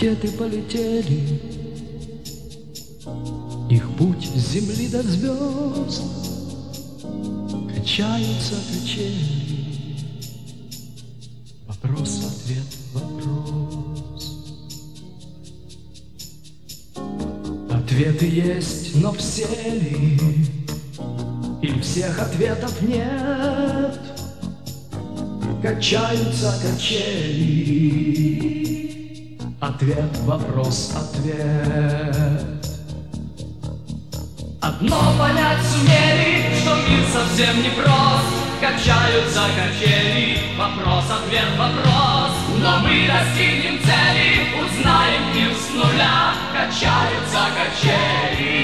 ракеты полетели, их путь с земли до звезд. Качаются качели, вопрос-ответ, вопрос. Ответы есть, но все ли? Или всех ответов нет? Качаются качели, ответ, вопрос, ответ. Одно понять сумели, что мир совсем не прост. Качаются качели, вопрос, ответ, вопрос. Но мы достигнем цели, узнаем мир с нуля. Качаются качели.